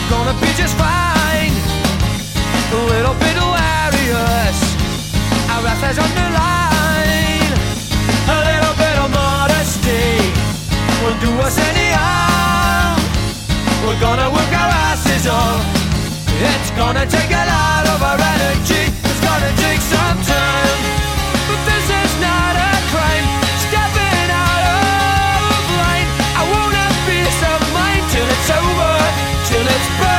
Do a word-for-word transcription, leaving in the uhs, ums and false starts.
gonna be just fine. A little bit hilarious, our affairs on the line. A little bit of modesty will do us anyhow. We're gonna work our asses off. It's gonna take a lot of our energy. It's gonna take some time.